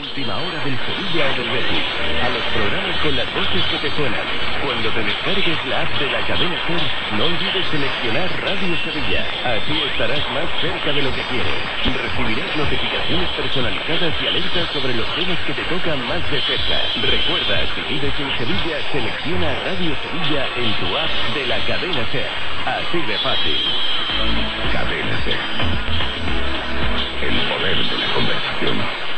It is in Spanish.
última hora del Sevilla o del Betis, a los programas con las voces que te suenan. Cuando te descargues la app de la cadena SER, no olvides seleccionar Radio Sevilla. Así estarás más cerca de lo que quieres. Recibirás notificaciones personalizadas y alertas sobre los temas que te tocan más de cerca. Recuerda, si vives en Sevilla, selecciona Radio Sevilla en tu app de la cadena SER. Así de fácil. Cadena SER. El poder de la conversación.